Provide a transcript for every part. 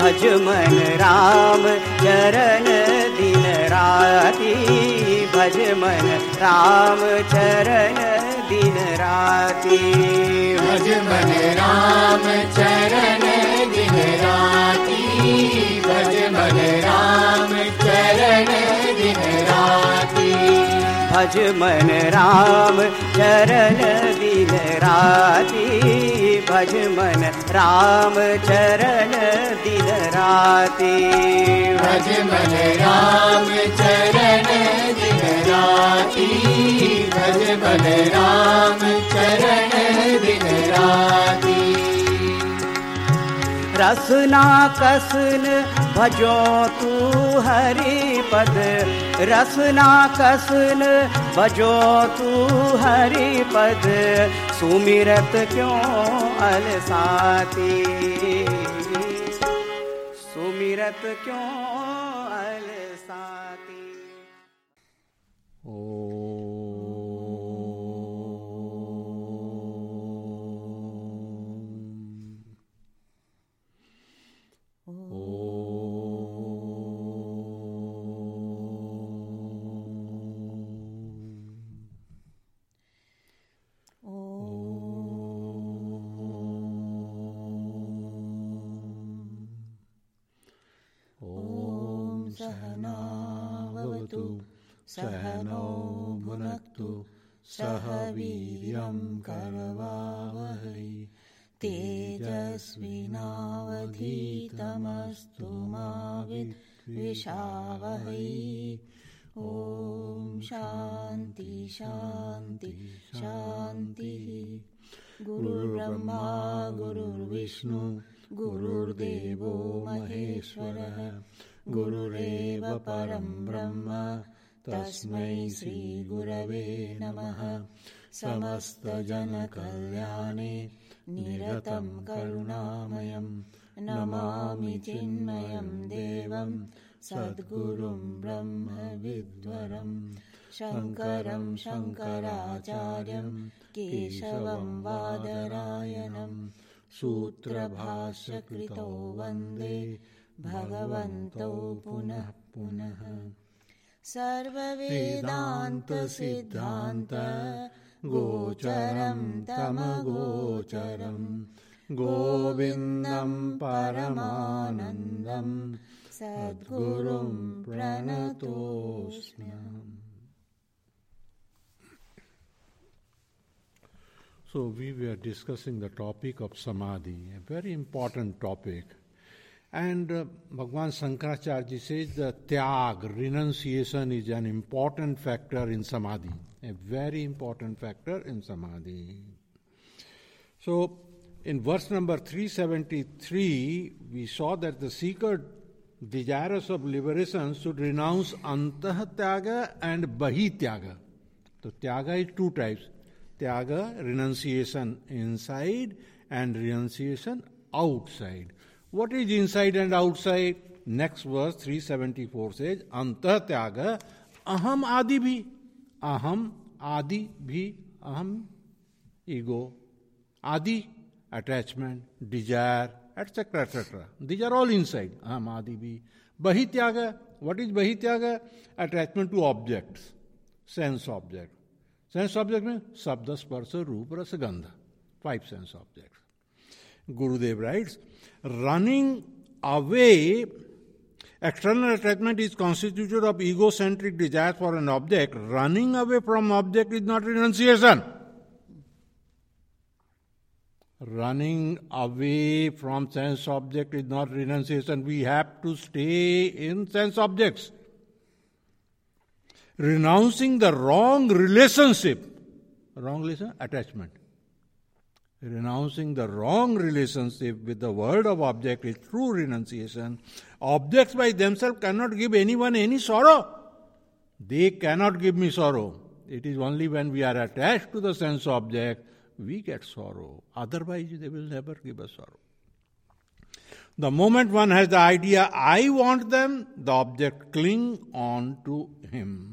भज मन राम चरण दिन राति, भज मन राम चरण दिन राति, भज मन राम चरण दिन राति, भज मन राम चरण दिन राति, भज मन राम चरण दिन राति, भज मन राम चरण दिन राति, भज मन राम चरण दिन राति, भज मन राम चरण दिन राति। रसना कसन भजो तू हरि पद, रसना कसन भजो तू हरि पद, सुमिरत क्यों अलसाती, सुमिरत क्यों अलसाती। सहनावतु सहनौ भुनक्तु सह वीर्यं करवावहै तेजस्विनावधीतमस्तु मा विद्विषावहै। ॐ शान्ति शान्ति शान्तिः। गुरुर्ब्रह्मा गुरुर्विष्णु गुरुर्देवो महेश्वरः, गुरुरेव परं ब्रह्म तस्मै श्रीगुरवे नमः। समस्तजनकल्याणे निरतं करुणामयं नमामि चिन्मयं देवं सद्गुरुं ब्रह्मविद्वरं शङ्करं शङ्कराचार्यं केशवं बादरायणं सूत्रभाष्यकृतौ वन्दे भगवन्तौ पुनः पुनः। सर्ववेदान्तसिद्धान्त गोचरं तमगोचरं गोविन्दं परमानन्दं सद्गुरुं प्रणतोऽस्म्यहम्। So we were discussing the topic of samadhi, a very important topic. And Bhagavan Shankaracharya says the tyag, renunciation, is an important factor in samadhi, a very important factor in samadhi. So in verse number 373, we saw that the seeker desirous of liberation should renounce antah tyaga and bahi tyaga. So tyaga is two types. Tyaga, renunciation inside, and renunciation outside. What is inside and outside? Next verse 374 says, Antah tyaga aham adi bhi. Aham adi bhi. Aham, ego. Adi, attachment, desire, etc., etc. These are all inside. Aham adi bhi. Bahi tyaga. What is bahi tyaga? Attachment to objects, sense object. Sense object means Sabda, Sparsa, Rupa, Rasa, Gandha. 5 sense objects. Gurudev writes, running away, external attachment is constituted of egocentric desire for an object. Running away from object is not renunciation. Running away from sense object is not renunciation. We have to stay in sense objects. Renouncing the wrong relationship. Wrong relation? Attachment. Renouncing the wrong relationship with the world of object is true renunciation. Objects by themselves cannot give anyone any sorrow. They cannot give me sorrow. It is only when we are attached to the sense object we get sorrow. Otherwise they will never give us sorrow. The moment one has the idea, I want them, the object cling on to him.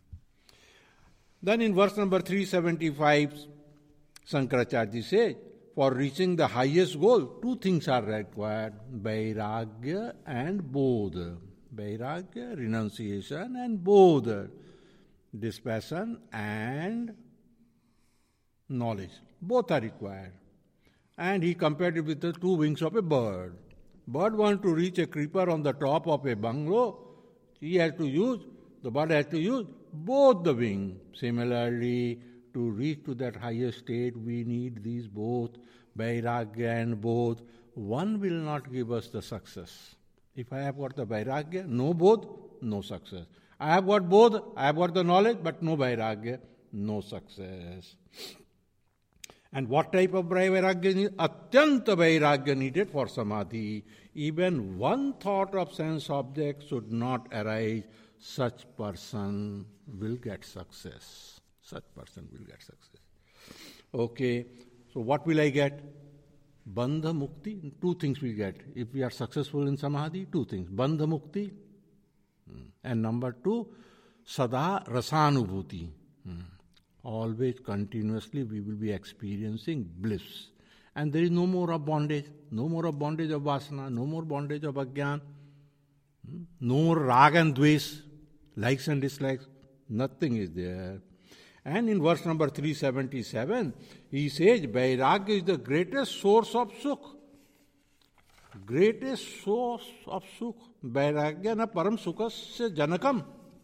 Then in verse number 375, Shankaracharya says, for reaching the highest goal, two things are required: Vairagya and Bodha. Vairagya, renunciation, and Bodha, dispassion and knowledge. Both are required. And he compared it with the two wings of a bird. Bird wants to reach a creeper on the top of a bungalow. The bird has to use both the wings. Similarly, to reach to that higher state, we need these both, Vairagya and Bodh. One will not give us the success. If I have got the Vairagya, no Bodh, no success. I have got Bodh, I have got the knowledge, but no Vairagya, no success. And what type of Vairagya? Atyanta Vairagya needed for Samadhi. Even one thought of sense object should not arise. Such person will get success. Such person will get success. Okay, so what will I get? Bandha Mukti. Two things we get. If we are successful in Samadhi, two things. Bandha Mukti. And number two, Sada Rasanubhuti. Always, continuously, we will be experiencing bliss. And there is no more of bondage. No more of bondage of vasana. No more bondage of ajnan. No more rag and dvesh, likes and dislikes. Nothing is there. And in verse number 377, he says, Vairagya is the greatest source of sukh. Greatest source of sukh. Vairagya na param sukhasya janakam.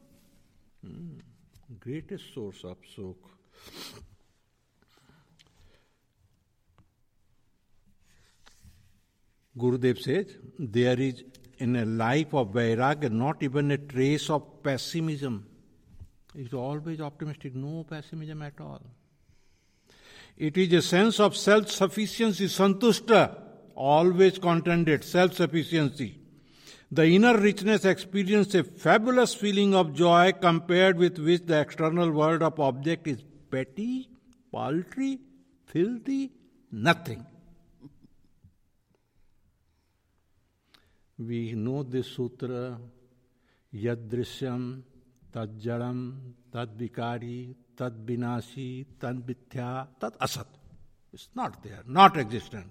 Greatest source of sukh. Gurudev says, there is in a life of Vairagya not even a trace of pessimism. It is always optimistic, no pessimism at all. It is a sense of self-sufficiency, santushta, always contented, self-sufficiency. The inner richness experiences a fabulous feeling of joy compared with which the external world of object is petty, paltry, filthy, nothing. We know this sutra, Yadrishyam, Tad Jalam, Tad Vikari, Tad Vinasi, Tad Mithya, Tad Asat. It's not there, not existent.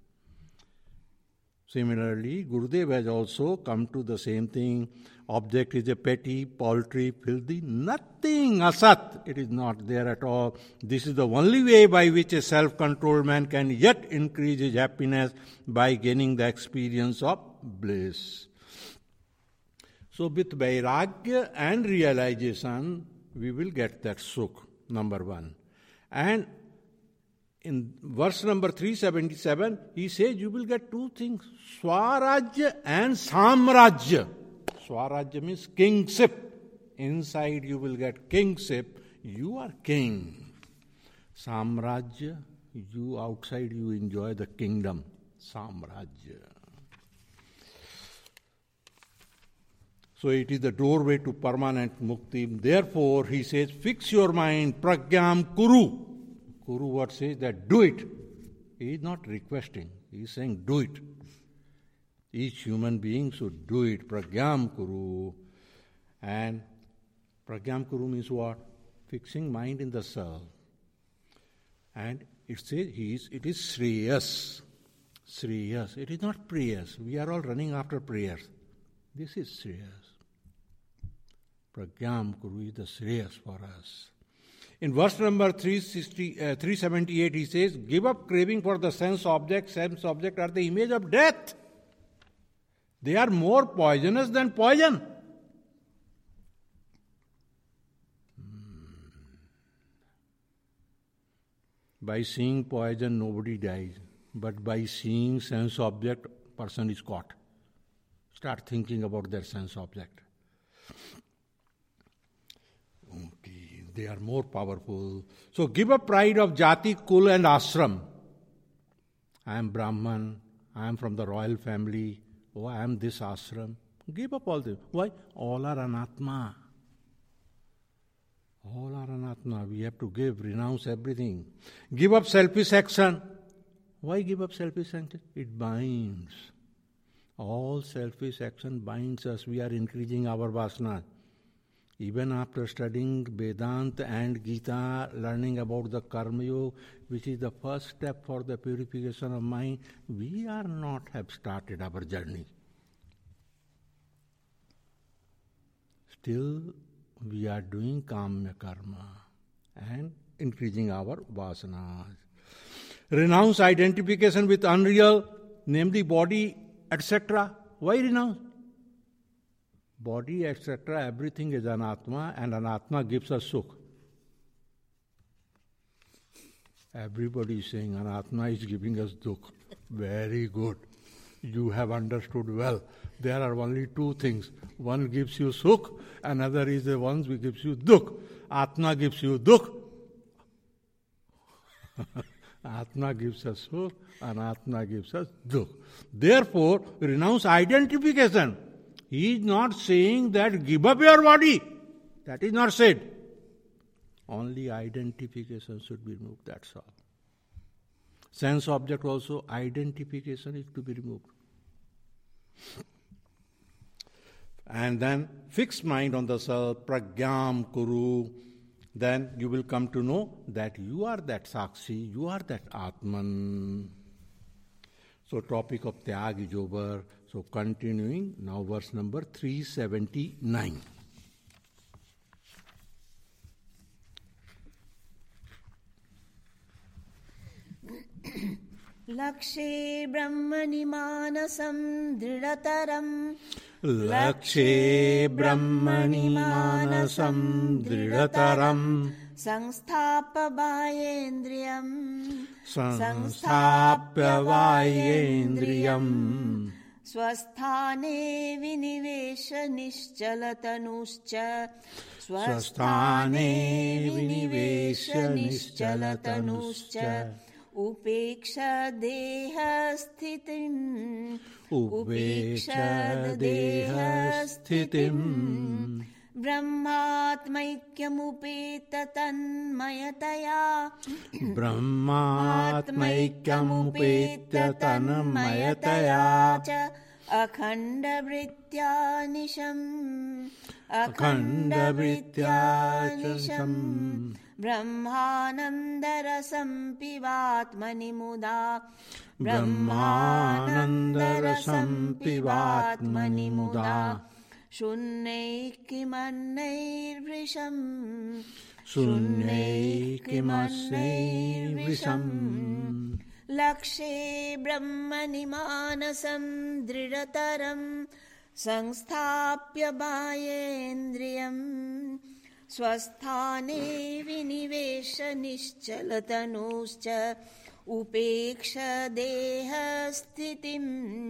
Similarly, Gurudev has also come to the same thing. Object is a petty, paltry, filthy, nothing, asat. It is not there at all. This is the only way by which a self-controlled man can yet increase his happiness by gaining the experience of bliss. So with Vairagya and realization, we will get that sukh, number one. And in verse number 377, he says you will get two things, Swarajya and Samrajya. Swarajya means kingship. Inside you will get kingship. You are king. Samrajya, you outside you enjoy the kingdom. Samrajya. So it is the doorway to permanent mukti. Therefore, he says, fix your mind, pragyam kuru. Kuru what says that do it. He is not requesting. He is saying do it. Each human being should do it. Pragyam kuru. And pragyam kuru means what? Fixing mind in the self. And it says it is shreyas. Shreyas. It is not prayers. We are all running after prayers. This is shreyas. Pragyam kuru is the shreyas for us. In verse number 378, he says, give up craving for the sense object. Sense object are the image of death. They are more poisonous than poison. By seeing poison, nobody dies. But by seeing sense object, person is caught. Start thinking about their sense object. Okay, they are more powerful. So give up pride of jati, kul and ashram. I am Brahman. I am from the royal family. Oh, I am this ashram. Give up all this. Why? All are anatma. All are anatma. We have to renounce everything. Give up selfish action. Why give up selfish action? It binds. All selfish action binds us. We are increasing our vasana. Even after studying Vedanta and Gita, learning about the Karma Yoga, which is the first step for the purification of mind, we are not have started our journey. Still, we are doing Kamya Karma and increasing our vasanas. Renounce identification with unreal, namely body, etc. Why renounce? Body, etc., everything is anatma, and anatma gives us sukh. Everybody is saying anatma is giving us dukh. Very good. You have understood well. There are only two things. One gives you sukh, another is the one which gives you dukh. Atma gives you dukh. Atma gives us sukh, and Atma gives us dukh. Therefore, renounce identification. He is not saying that give up your body. That is not said. Only identification should be removed, that's all. Sense object also, identification is to be removed. And then fix mind on the self, pragyam kuru. Then you will come to know that you are that Sakshi, you are that Atman. So topic of Tyag is over. So continuing, now verse number 379. लक्ष्ये ब्रह्मणि मानसं दृढतरम् लक्ष्ये ब्रह्मणि मानसं दृढतरम् संस्थाप्य बाह्येन्द्रियम् संस्थाप्य बाह्येन्द्रियम् स्वस्थाने विनिवेश निश्चलतनुश्च स्वस्थाने विनिवेश निश्चलतनुश्च उपेक्ष देहस्थितिम् उपेक्ष देहस्थितिम् ब्रह्मात्मैक्यमुपेत तन्मयतया ब्रह्मात्मैक्यमुपेत्य तन्मयतया च अखण्डवृत्त्या निशम् ब्रह्मानन्दरसं पिबात्मनि मुदा ब्रह्मानन्दरसं पिबात्मनि मुदा शून्यैः किमन्यैर्भृशम् शून्यैः किमस्यैर्भृशम् लक्ष्ये ब्रह्मणि मानसं दृढतरम् संस्थाप्य बाह्येन्द्रियम् स्वस्थाने विनिवेश निश्चलतनुश्च उपेक्ष देहस्थितिम्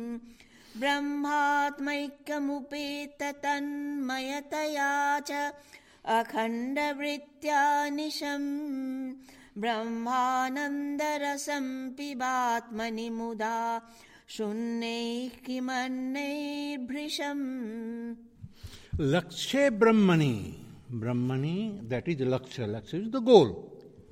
ब्रह्मात्मैक्यमुपेत तन्मयतया च अखण्डवृत्त्या निशम् ब्रह्मानन्दरसं पिबात्मनि मुदा शून्यैः किमन्यैर्भृशम् Lakshe Brahmani. Brahmani, that is Laksha. Laksha is the goal.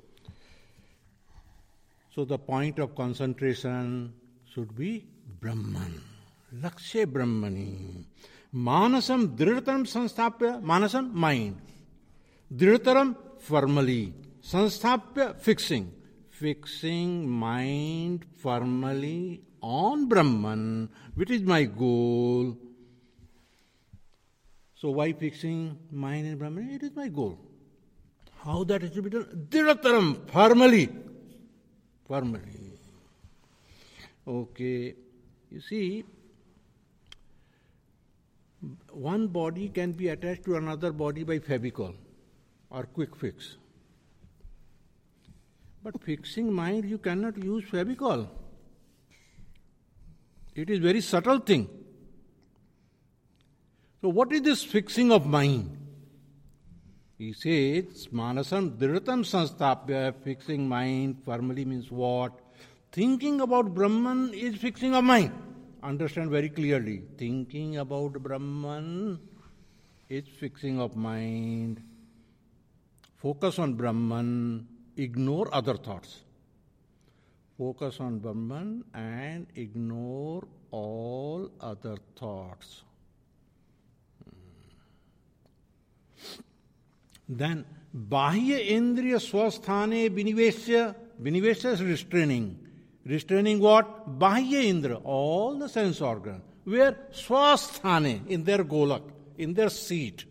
So the point of concentration should be Brahman. Lakshe Brahmani. Manasam Dridhataram Sanstapya. Manasam, mind. Dridhataram, firmly. Sanstapya, fixing. Fixing mind firmly on Brahman, which is my goal. So why fixing mind in Brahman? It is my goal. How that is to be done? Dridhataram, firmly. Firmly. Okay. You see, one body can be attached to another body by Fevicol or quick fix. But fixing mind, you cannot use Fevicol. It is very subtle thing. So what is this fixing of mind? He says, Manasam Dridhatam Sanstapya, fixing mind firmly means what? Thinking about Brahman is fixing of mind. Understand very clearly. Thinking about Brahman is fixing of mind. Focus on Brahman, ignore other thoughts. Focus on Brahman and ignore all other thoughts. Then bahya indriya swasthane vinivesya. Vinivesya is restraining. Restraining what? Bahya indra, all the sense organs. Where? Swasthane, in their golak, in their seat.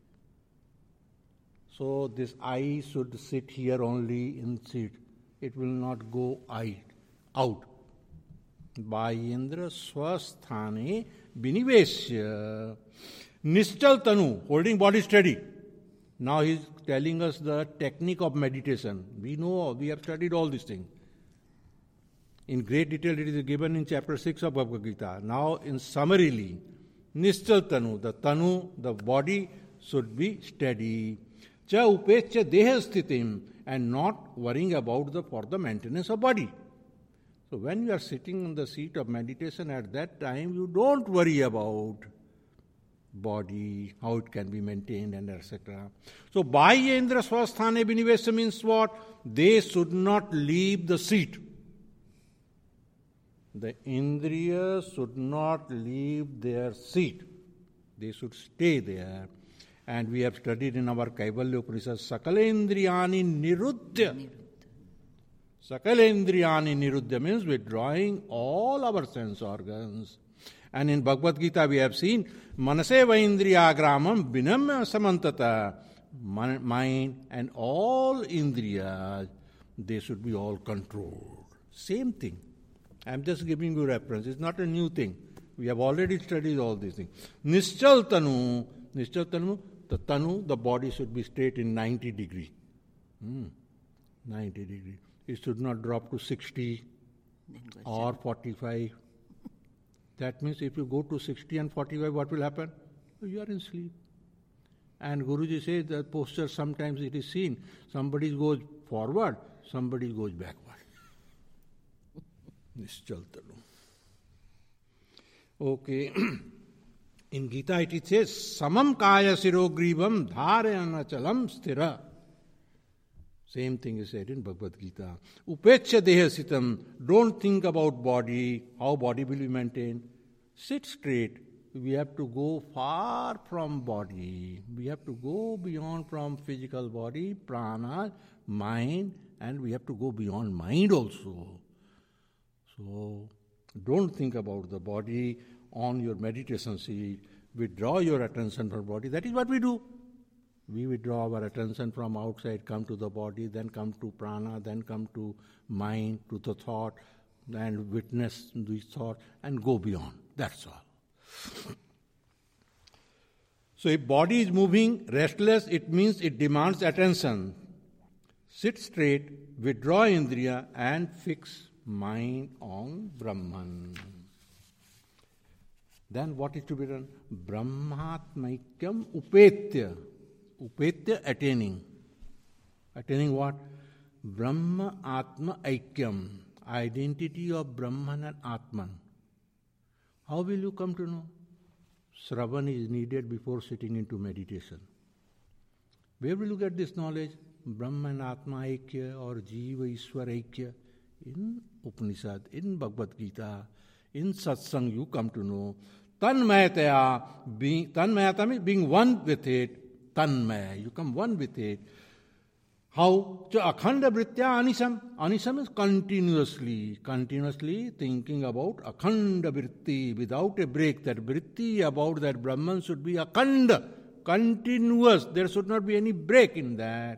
So this eye should sit here only in seat. It will not go out. Bahyendra swasthane vinivesya. Nischal tanu, holding body steady. Now he is telling us the technique of meditation. We know, we have studied all these things. In great detail it is given in chapter 6 of Bhagavad Gita. Now in summarily, Nischal tanu, the body should be steady. Cha upechya deha sthitim, and not worrying about for the maintenance of body. So when you are sitting on the seat of meditation, at that time you don't worry about body, how it can be maintained, and etc. So bahya indra swasthane vinivesya means what? They should not leave the seat. The indriyas should not leave their seat. They should stay there. And we have studied in our Kaivalya Upanishad, Sakala Indriyani Niruddha. Sakala Indriyani Niruddha means withdrawing all our sense organs. And in Bhagavad Gita we have seen, Manase Vaindriya Gramam Binam Samantata. Mind and all indriyas, they should be all controlled. Same thing. I am just giving you reference. It's not a new thing. We have already studied all these things. Nischal tanu, the tanu, the body should be straight in 90 degree. 90 degree. It should not drop to 60 or 45. That means if you go to 60 and 45, what will happen? You are in sleep. And Guruji says that posture sometimes it is seen. Somebody goes forward, somebody goes backward. Nischal tanu. Okay. In Gita it says, Samam kaya sirogrivam dharayana chalam sthira. Same thing is said in Bhagavad Gita. Upecha deha sitam. Don't think about body, how body will be maintained. Sit straight. We have to go far from body. We have to go beyond from physical body, prana, mind, and we have to go beyond mind also. So, don't think about the body on your meditation seat. Withdraw your attention from body. That is what we do. We withdraw our attention from outside, come to the body, then come to prana, then come to mind, to the thought, and witness the thought, and go beyond. That's all. So if body is moving, restless, it means it demands attention. Sit straight, withdraw indriya, and fix mind on Brahman. Then what is to be done? Brahmatmaikyam upetya. Upetya, attaining. Attaining what? Brahma Atma Aikyam. Identity of Brahman and Atman. How will you come to know? Shravan is needed before sitting into meditation. Where will you get this knowledge? Brahman Atma Aikya or Jiva Ishwar Aikya. In Upanishad, in Bhagavad Gita, in Satsang, you come to know. Tanmayataya means being one with it. Tanmaya, you come one with it. How? Akhanda Vrittya Anisam. Anisam is continuously thinking about Akhanda Vritti without a break. That Vritti about that Brahman should be Akhanda, continuous. There should not be any break in that.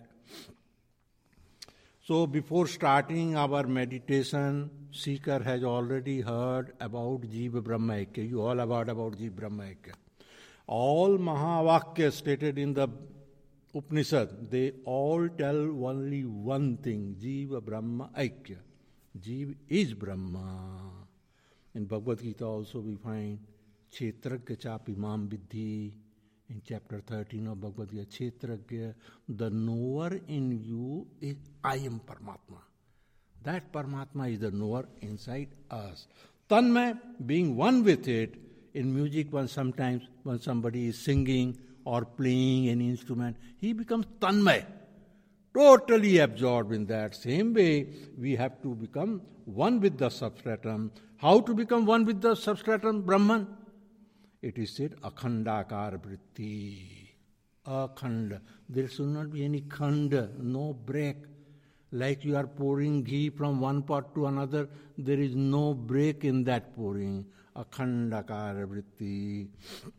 So before starting our meditation, seeker has already heard about Jiva Brahma Aikya. You all have heard about Jiva Brahma Aikya. All Mahavakya stated in the Upanishad, they all tell only one thing, Jiva Brahma Aikya. Jiva is Brahma. In Bhagavad Gita also we find Kshetragya chapi mam vidhi. In chapter 13 of Bhagavad Gita, Kshetragya, the knower in you is I am Paramatma. That Paramatma is the knower inside us. Tanmay, being one with it. In music, when somebody is singing or playing an instrument, he becomes Tanmay, totally absorbed in that. Same way, we have to become one with the substratum. How to become one with the substratum? Brahman. It is said, Akhandakar Vritti. Akhanda. There should not be any khanda, no break. Like you are pouring ghee from one pot to another, there is no break in that pouring. Akhandakara vritti.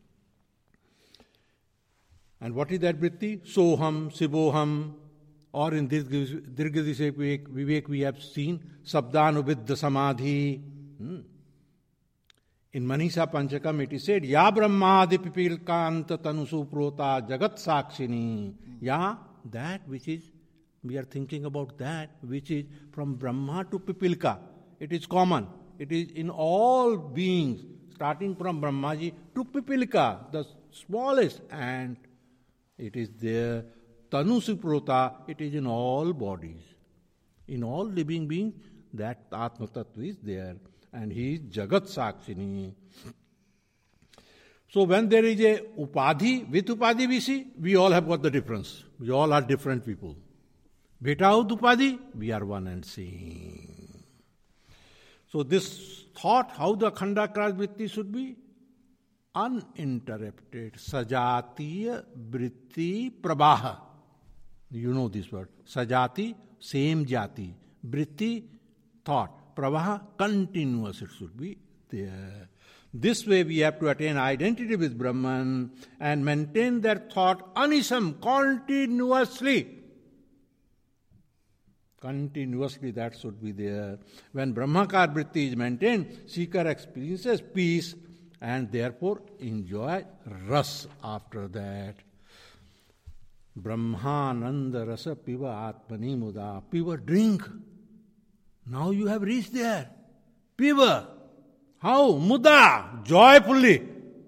And what is that vritti? Soham, Sivoham, or in this Dirghadisek Vivek we have seen Sabdanuviddha Samadhi. In Manisha Panchakam it is said, Ya Brahmadi Pipilkanta Tanusu Prota Jagat Sakshini. Ya, that which is, we are thinking about that which is from Brahma to Pipilka. It is common. It is in all beings, starting from Brahmaji to Pipilka, the smallest ant. It is there. Tanusu Prota, it is in all bodies. In all living beings, that Atma Tattva is there. And he is Jagat Sakshini. So when there is a Upadhi, with Upadhi we see, we all have got the difference. We all are different people. Without Upadhi, we are one and same. So this thought, how the Khandakara Vritti should be? Uninterrupted. Sajatiya Vritti Prabaha. You know this word. Sajati, same jati. Vritti, thought. Pravaha, continuous it should be there. This way we have to attain identity with Brahman and maintain that thought anisam, continuously. Continuously that should be there. When Brahmakar Vritti is maintained, seeker experiences peace and therefore enjoy ras after that. Brahmananda rasa piva atmani muda. Piva, drink. Now you have reached there. Piva. How? Muda. Joyfully.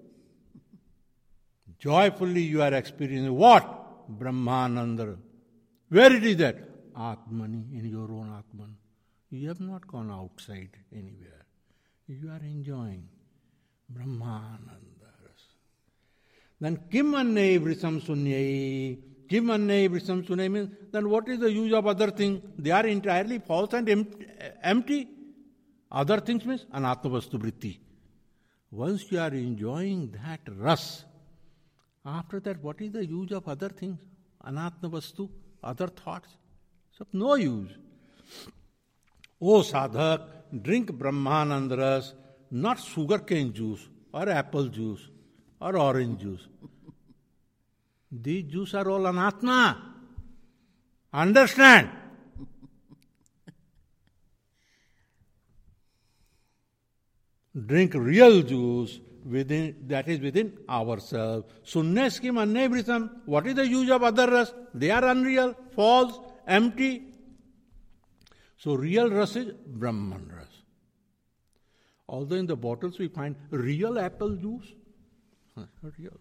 Joyfully you are experiencing what? Brahmananda. Where it is that? Atmani, in your own Atman. You have not gone outside anywhere. You are enjoying Brahmananda. Then kim anne vrisam sunyai. Kim anne vrisam sunyai means, then what is the use of other things? They are entirely false and empty. Other things means anatmavastu vritti. Once you are enjoying that ras, after that what is the use of other things? Anatmavastu, other thoughts. So no use. O sadhak, drink Brahmananda ras, not sugarcane juice or apple juice or orange juice. These juices are all anatma. Understand? Drink real juice that is within ourselves. Sunnes kim anne vrisam. What is the use of other ras? They are unreal, false, empty. So real ras is Brahman ras. Although in the bottles we find real apple juice. Not real.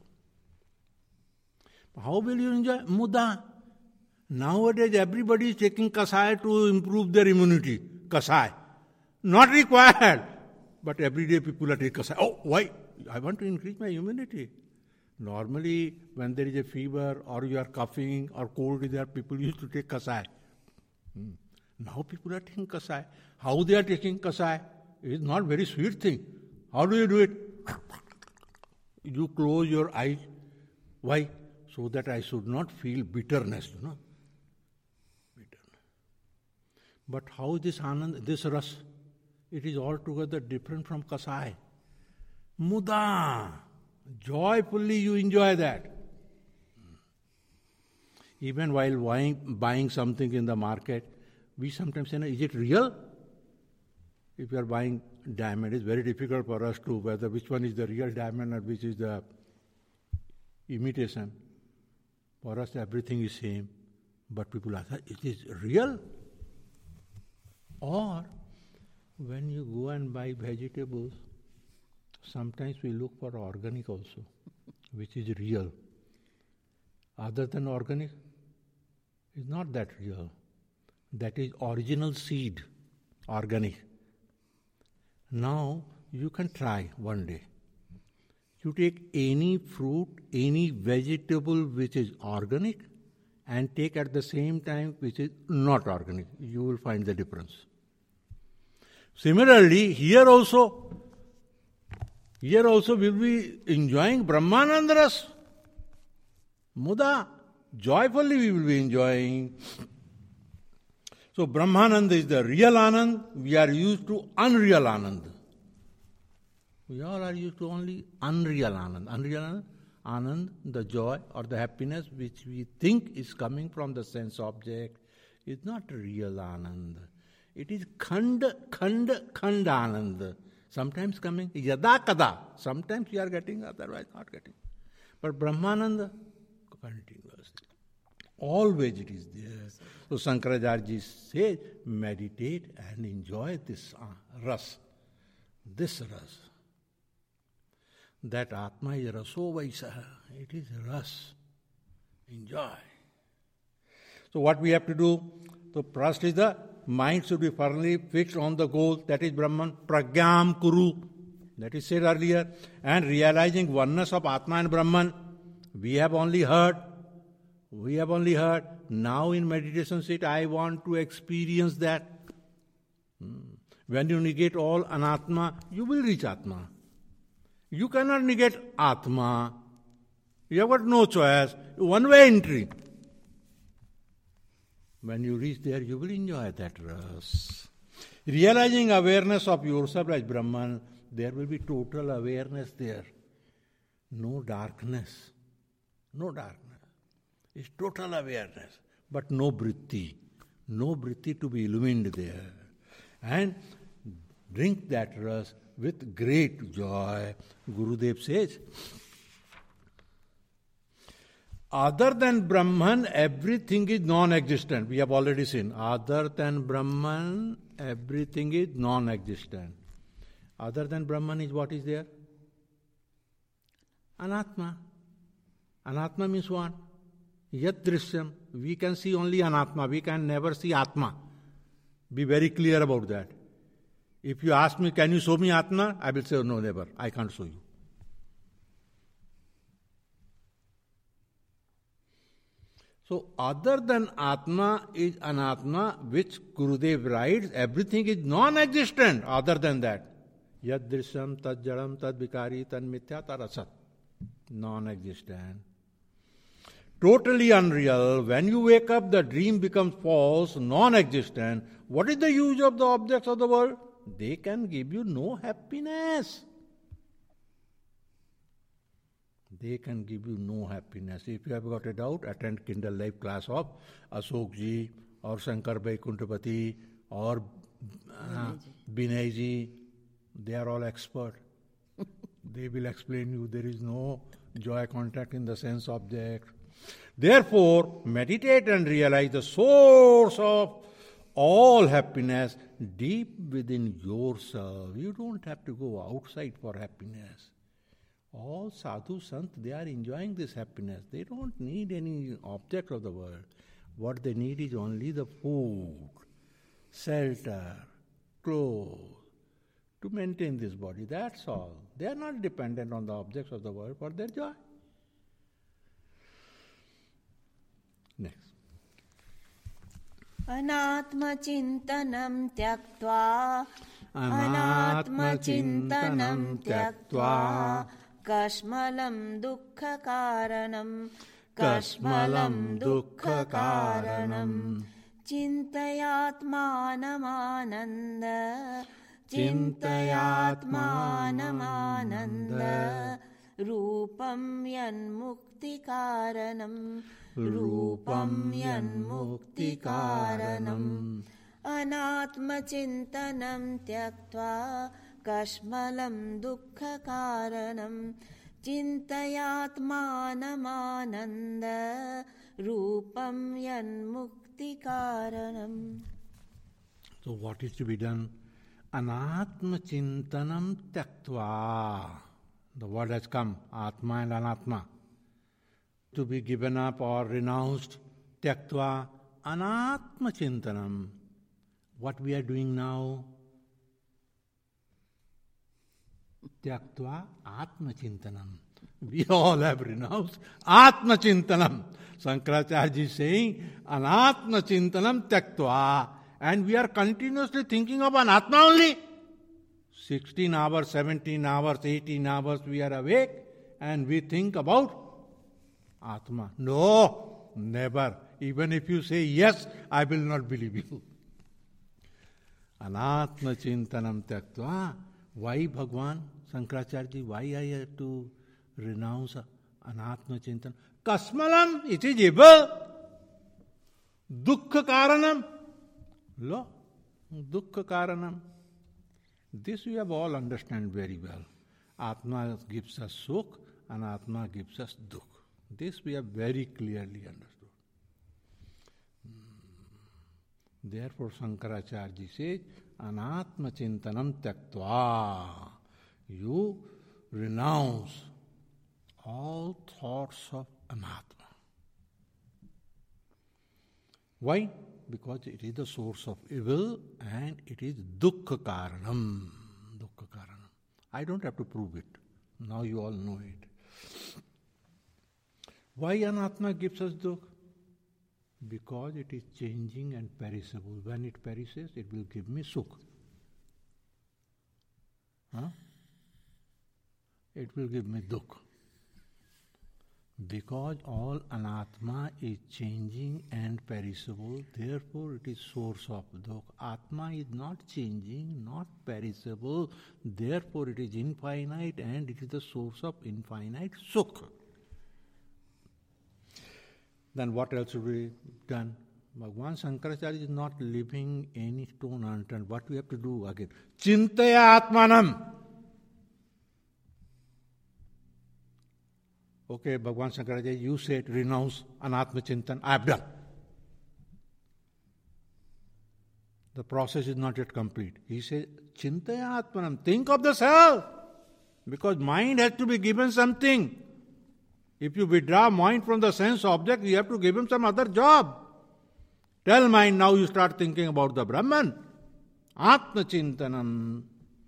How will you enjoy? Muda. Nowadays everybody is taking kasai to improve their immunity. Kasai. Not required. But every day people are taking kasai. Oh, why? I want to increase my immunity. Normally when there is a fever or you are coughing or cold is there, people used to take kasai. Now people are taking kasai. How they are taking kasai? It is not very sweet thing. How do you do it? You close your eyes. Why? So that I should not feel bitterness, Bitterness. But how this anand, this ras, it is altogether different from kasai. Muda. Joyfully you enjoy that. Even while buying something in the market, we sometimes say, is it real? If you are buying diamond, it's very difficult for us to whether which one is the real diamond or which is the imitation. For us, everything is same. But people ask, it is real? Or, when you go and buy vegetables, sometimes we look for organic also, which is real. Other than organic, is not that real. That is original seed, organic. Now, you can try one day. You take any fruit, any vegetable which is organic and take at the same time which is not organic. You will find the difference. Similarly, here also we'll be enjoying Brahmananda ras. Muda, joyfully we will be enjoying. So Brahmananda is the real Anand. We are used to unreal Anand. We all are used to only unreal Anand. Unreal Anand, Anand, the joy or the happiness which we think is coming from the sense object, is not real Anand. It is khanda Anand. Sometimes coming yada kada. Sometimes you are getting, otherwise not getting. But Brahmananda, continuously. Always it is there. So Shankaracharya says, meditate and enjoy this ras. This ras. That Atma is raso vaisaha. It is ras. Enjoy. So what we have to do? So first is the mind should be firmly fixed on the goal, that is Brahman, pragyam kuru. That is said earlier. And realizing oneness of Atma and Brahman. We have only heard. Now in meditation state, I want to experience that. When you negate all anatma, you will reach Atma. You cannot negate Atma. You have got no choice. One-way entry. When you reach there, you will enjoy that rasa. Realizing awareness of yourself as Brahman, there will be total awareness there. No darkness. It's total awareness, but no vritti. No vritti to be illumined there. And drink that rasa with great joy. Gurudev says, other than Brahman, everything is non-existent. We have already seen. Other than Brahman, everything is non-existent. Other than Brahman is what is there? Anatma. Anatma means what? Yat drishyam. We can see only Anatma. We can never see Atma. Be very clear about that. If you ask me, can you show me Atma? I will say, no, never. I can't show you. So, other than Atma is Anatma, which Gurudev writes, everything is non-existent other than that. Yad drishyam, tad jadam, tad vikari, tad mithya, tad asat. Non-existent. Totally unreal. When you wake up, the dream becomes false, non-existent. What is the use of the objects of the world? They can give you no happiness. They can give you no happiness. If you have got a doubt, attend Kindle Live class of Ashok ji or Shankar Bhai Kuntapati or Binay ji. They are all expert. They will explain you there is no joy contact in the sense object. Therefore, meditate and realize the source of all happiness deep within yourself. You don't have to go outside for happiness. All sadhu sant, they are enjoying this happiness. They don't need any object of the world. What they need is only the food, shelter, clothes, to maintain this body. That's all. They are not dependent on the objects of the world for their joy. Next. Anatma-chintanam tyaktva Anatma-chintanam tyaktva Kashmalam dukkha-karanam Kashmalam dukkha-karanam Chintayatmanam-ananda Chintayatmanam-ananda Rupam yanmukti-karanam Rupam yanmukti-karanam Anatma-chintanam tyaktva Kashmalam dukkha-karanam Chintayatmanam-ananda Rupam yanmukti-karanam. So what is to be done? Anatma-chintanam tyaktva. The word has come, Atma and Anatma. To be given up or renounced, tyaktva, anatma-chintanam. What we are doing now? Tyaktva, atma-chintanam. We all have renounced atma-chintanam. Shankaracharya is saying, anatma-chintanam tyaktva. And we are continuously thinking of anatma only. 16 hours, 17 hours, 18 hours we are awake and we think about Atma. No, never. Even if you say yes, I will not believe you. Anatma chintanam tyaktva. Why, Bhagwan, Shankaracharya, why I have to renounce anatma chintan? Kasmalam, it is evil. Dukkha karanam. Lo, dukkha karanam. This we have all understand very well. Atma gives us sukh, and Atma gives us dukh. This we have very clearly understood. Therefore, Shankaracharya says, Anatma chintanam tyaktva. You renounce all thoughts of anatma. Why? Because it is the source of evil and it is dukkha karanam. Dukkha karanam. I don't have to prove it. Now you all know it. Why anatma gives us dukkha? Because it is changing and perishable. When it perishes, it will give me sukh. It will give me dukkha. Because all anatma is changing and perishable, therefore it is source of dukkha. Atma is not changing, not perishable, therefore it is infinite and it is the source of infinite sukha. Then what else should be done? Bhagwan Shankaracharya is not leaving any stone unturned. What we have to do again? Chintaya atmanam. Okay, Bhagwan Shankaracharya, you said renounce anatma chintan. I have done. The process is not yet complete. He says, Chintaya atmanam. Think of the self. Because mind has to be given something. If you withdraw mind from the sense object, you have to give him some other job. Tell mind, now you start thinking about the Brahman. Atma chintanam.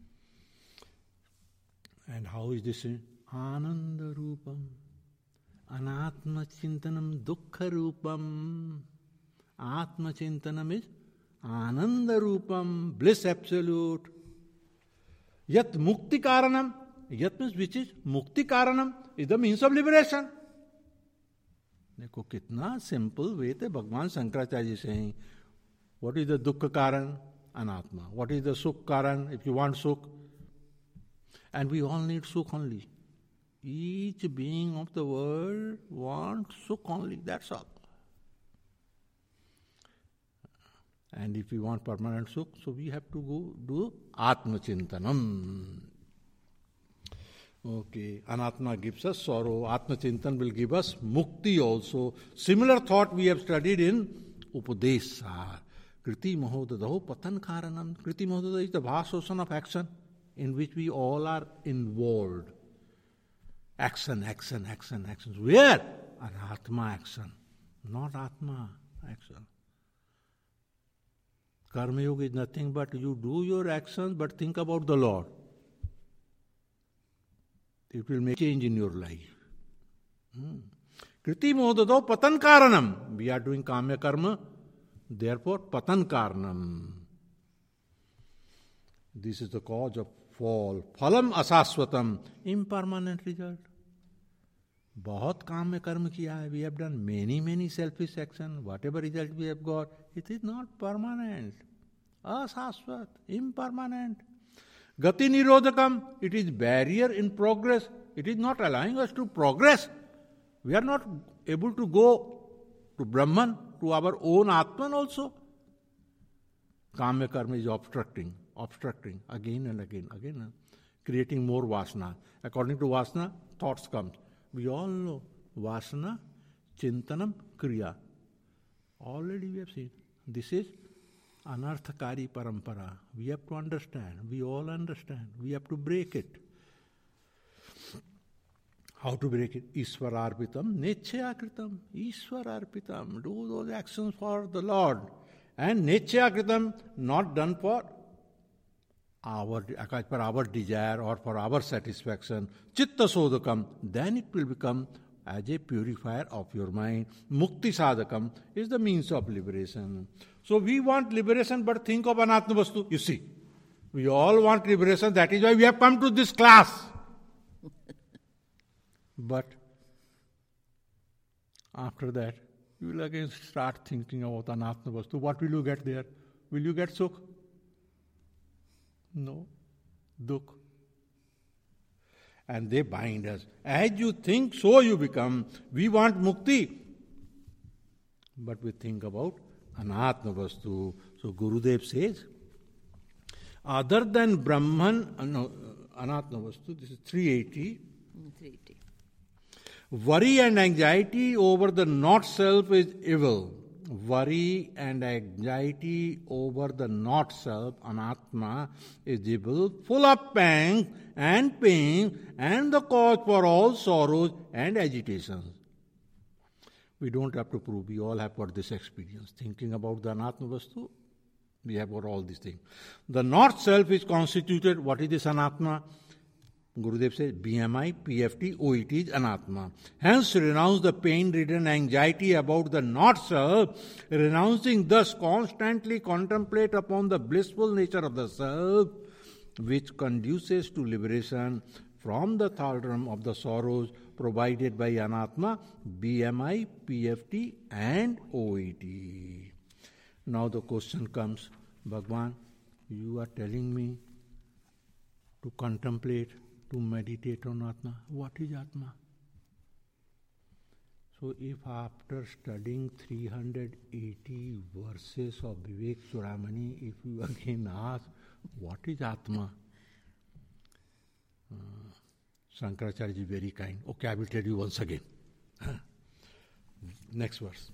And how is this? Ananda rupam. Anatma chintanam dukkha rupam. Atma chintanam is Ananda rupam, bliss absolute. Yat mukti karanam. Yat means which is mukti karanam, is the means of liberation. देखो कितना simple way थे भगवान Shankaracharya saying, what is the dukkha karan? Anatma. What is the sukh karan? If you want sukh. And we all need sukh only. Each being of the world wants sukh only, that's all. And if we want permanent sukh, so we have to go do Atma Chintanam. Okay, Anatma gives us sorrow, Atma Chintan will give us mukti also. Similar thought we have studied in Upadesa. Kriti Mahodadaho Patan Karanam. Kriti Mahodada is the vast ocean of action in which we all are involved. Action. Where? Anatma action, not Atma action. Karma Yoga is nothing but you do your actions but think about the Lord. It will make change in your life. Kriti Modado Patan Karanam. We are doing Kamya Karma, therefore Patan Karanam. This is the cause of fall. Phalam Asaswatam. Impermanent result. बहुत काम में कर्म किया है. We have done many selfish action. Whatever result we have got, it is not permanent. Asaswat, impermanent. Gati nirodhakam, it is barrier in progress. It is not allowing us to progress. We are not able to go to Brahman, to our own Atman also. Kamya karma is obstructing again and again, creating more vasana. According to vasana, thoughts come. We all know vasana, chintanam, kriya. Already we have seen. This is anarthakari parampara. We have to understand. We all understand. We have to break it. How to break it? Iswararpitam, nechayakritam. Iswararpitam. Do those actions for the Lord. And nechayakritam, not done for our desire or for our satisfaction. Chitta sodakam, then it will become as a purifier of your mind. Mukti sadakam is the means of liberation. So we want liberation, but think of anatma vastu. You see, we all want liberation. That is why we have come to this class. But After that, you will again start thinking about Anatma Vastu. What will you get there? Will you get Sukh? No. Dukh. And they bind us. As you think, so you become. We want Mukti. But we think about Anatma Vastu. So Gurudev says, other than Brahman, Anatma Vastu, this is 380. 380. Worry and anxiety over the not self is evil. Worry and anxiety over the not self, Anatma, is evil, full of pangs and pain, and the cause for all sorrows and agitations. We don't have to prove, we all have got this experience. Thinking about the Anatma Vastu, we have got all these things. The not self is constituted, what is this Anatma? Gurudev says, BMI, PFT, OET is Anatma. Hence, renounce the pain-ridden anxiety about the not-self. Renouncing thus, constantly contemplate upon the blissful nature of the self, which conduces to liberation from the thraldom of the sorrows provided by Anatma, BMI, PFT, and OET. Now the question comes, Bhagwan, you are telling me to contemplate, to meditate on Atma. What is Atma? So if after studying 380 verses of Vivek Chudamani, if you again ask, what is Atma? Shankaracharya is very kind. Okay, I will tell you once again. Next verse.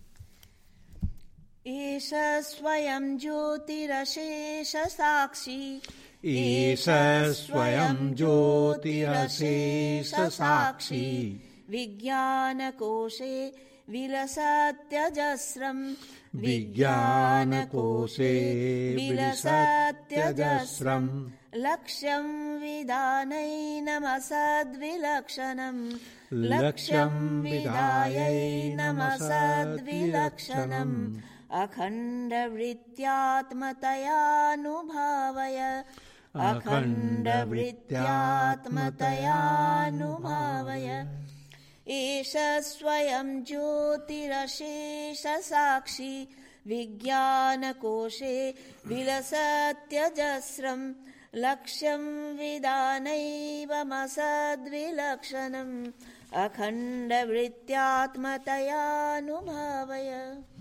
एष स्वयं ज्योतिरशेष साक्षी एष स्वयं ज्योतिरशेष साक्षी विज्ञानकोशे विलसत्यजस्रम् विज्ञानकोशे विलसत्यजस्रम् लक्ष्यं विदानैनमसद्विलक्षणम् लक्ष्यं विदायैनमसद्विलक्षणम् अखण्डवृत्त्यात्मतयानुभावय अखण्डवृत्त्यात्मतयानुभावय एष स्वयं ज्योतिरशेष साक्षी विज्ञानकोशे विलसत्यजस्रम् लक्ष्यं विदानैवमसद्विलक्षणम् अखण्डवृत्त्यात्मतयानुभावय.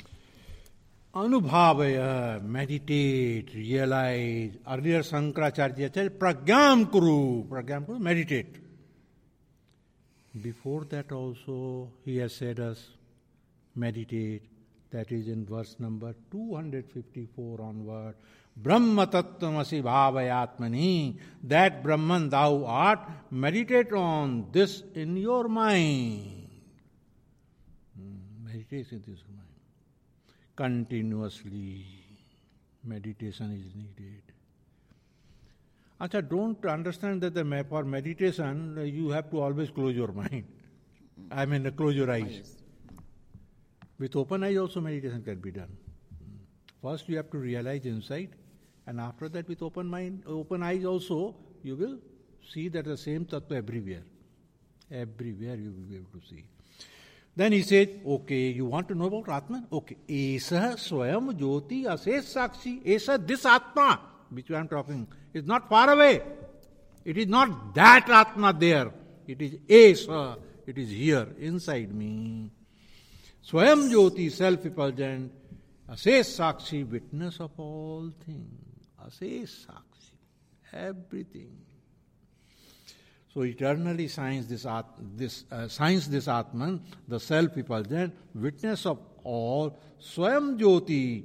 Anubhavaya, meditate, realize. Earlier Shankaracharya said, Pragyam Kuru. Pragyam Kuru, meditate. Before that also he has said us, meditate. That is in verse number 254 onward. Brahma tattvamasi bhavayatmani. That Brahman thou art, meditate on this in your mind. Meditate in this mind. Continuously, meditation is needed. Acha, don't understand that for meditation you have to always close your mind. I mean, close your eyes. With open eyes also meditation can be done. First you have to realize inside, and after that with open mind, open eyes also, you will see that the same tattva everywhere. Everywhere you will be able to see. Then he said, okay, you want to know about Atman? Okay. Esa swayam jyoti ases sakshi. Esa, this Atma, which I am talking, is not far away. It is not that Atma there. It is Esa. It is here, inside me. Swayam jyoti, self-effulgent. Ases sakshi, witness of all things. Ases sakshi, everything. So eternally shines this Atman, the self-effulgent, witness of all, Swayam Jyoti.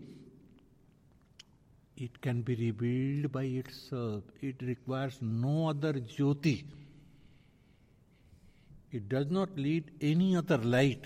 It can be revealed by itself. It requires no other Jyoti. It does not need any other light.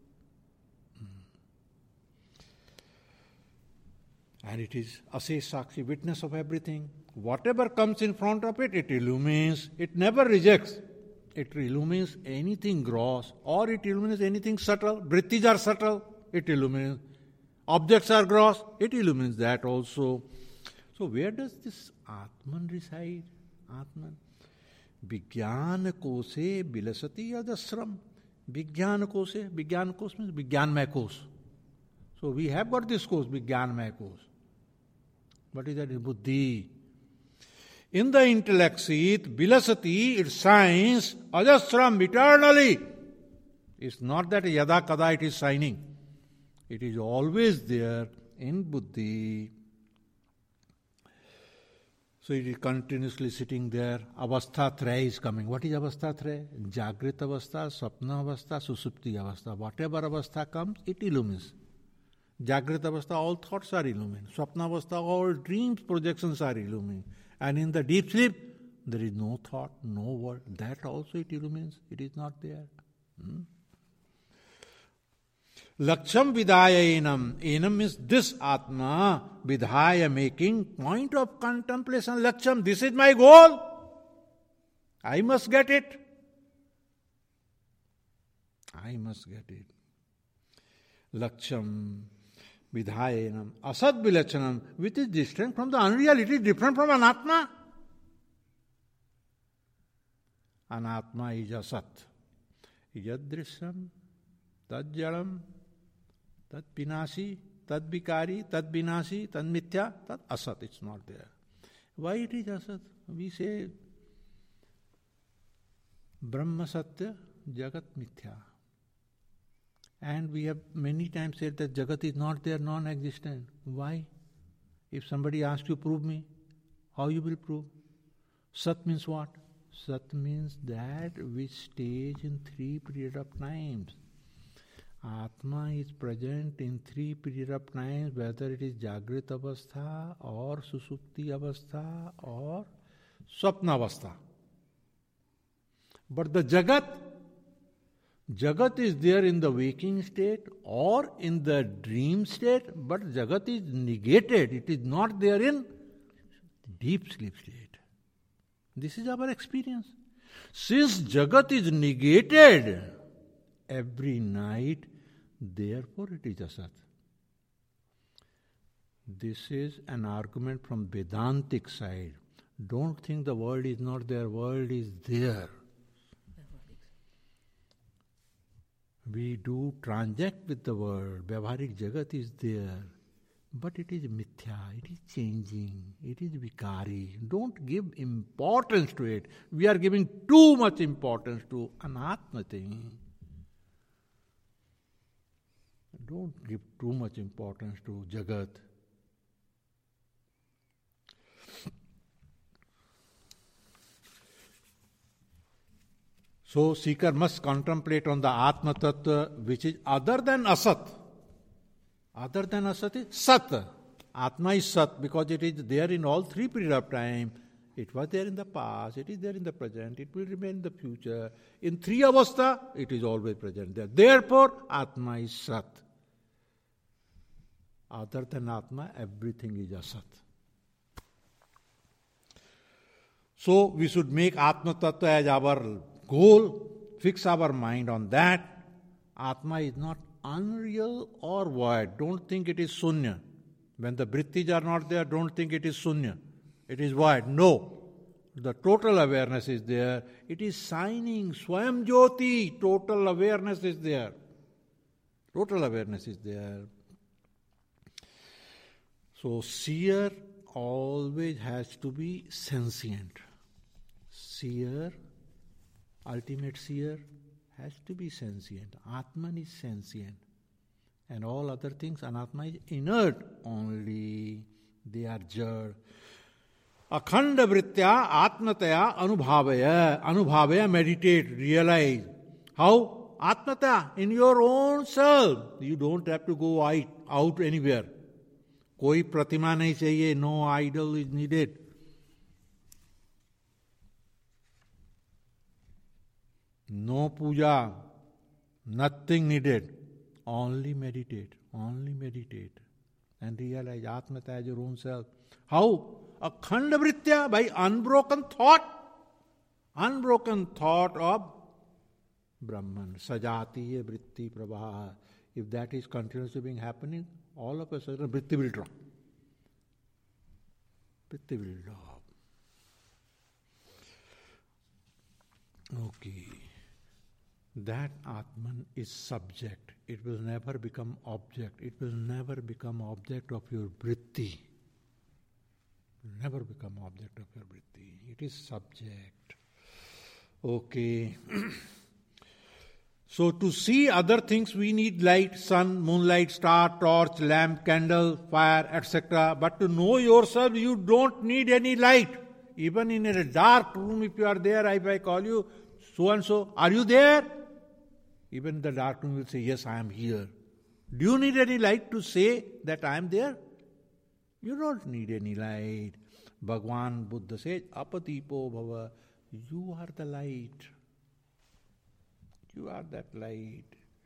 And it is Ases Sakshi, witness of everything. Whatever comes in front of it, it illumines. It never rejects. It illumines anything gross or it illumines anything subtle. Vrittis are subtle, it illumines. Objects are gross, it illumines that also. So where does this Atman reside? Atman. Vijnana kose bilasati adasram. Vigyan kose, Vigyan kos means Vigyanmay kos. So we have got this course, Vigyanmay kos. What is that? Buddhi. In the intellect seat, Vilasati, it shines ajasram eternally. It's not that yada kada it is shining. It is always there in Buddhi. So it is continuously sitting there. Avastha Traya is coming. What is Avastha Traya? Jagrit Avastha, Sapna Avastha, Susupti Avastha. Whatever Avastha comes, it illumines. Jagrit Avastha, all thoughts are illumined. Sapna Avastha, all dreams, projections are illumined. And in the deep sleep, there is no thought, no word. That also it illumines. It is not there. Laksham vidaya enam. Enam means this Atma, vidhaya making point of contemplation. Laksham, this is my goal. I must get it. I must get it. Laksham vidhaya enam. Asad vilachanam, which is distinct from the unreal. It is different from anatma. Anatma is asat. Yadrisam, tad jalam, tad pinasi, tad vikari, tad binasi, tad mithya, tad asat. It's not there. Why it is asat? We say Brahma Satya, Jagat Mithya. And we have many times said that Jagat is not there, non-existent. Why? If somebody asks you, prove me, how you will prove? Sat means what? Sat means that which stays in three period of times. Atma is present in three period of times, whether it is Jagrit Avastha or Susupti Avastha or Swapna Avastha. But the Jagat is there in the waking state or in the dream state, but Jagat is negated. It is not there in deep sleep state. This is our experience. Since Jagat is negated every night, therefore it is asat. This is an argument from Vedantic side. Don't think the world is not there. World is there. We do transact with the world. Vyavaharik Jagat is there. But it is mithya, it is changing, it is vikari. Don't give importance to it. We are giving too much importance to anatma thing. Don't give too much importance to Jagat. So seeker must contemplate on the Atma Tattva which is other than Asat. Other than Asat is Sat. Atma is Sat because it is there in all three periods of time. It was there in the past, it is there in the present, it will remain in the future. In three avastha, it is always present there. Therefore, Atma is Sat. Other than Atma, everything is Asat. So, we should make Atma Tattva as our goal, fix our mind on that. Atma is not unreal or void. Don't think it is sunya. When the vrittis are not there, don't think it is sunya. It is void. No. The total awareness is there. It is shining. Swayam Jyoti. Total awareness is there. Total awareness is there. So, seer always has to be sentient. Seer, ultimate seer, has to be sentient. Atman is sentient. And all other things, anatma is inert only. They are jad. Akhanda vritya atmataya anubhavaya. Anubhavaya, meditate, realize. How? Atmataya, in your own self. You don't have to go out anywhere. Koi pratima nahi chahiye, no idol is needed. No puja, nothing needed. Only meditate, and realize Atmata as your own self. How? Akhanda vritya, by unbroken thought of Brahman. Sajatiya vritti prabha. If that is continuously being happening, all of a sudden vritti will drop. Vritti will drop. Okay. that Atman is subject. It will never become object. It will never become object of your vritti. It will never become object of your vritti. It is subject. Okay. So to see other things we need light, sun, moonlight, star, torch, lamp, candle, fire, etc. But to know yourself, you don't need any light. Even in a dark room, if you are there, if I call you, so and so, are you there? Even the dark room will say, yes, I am here. Do you need any light to say that I am there? You don't need any light. Bhagwan Buddha says, apatipo bhava, you are the light. You are that light.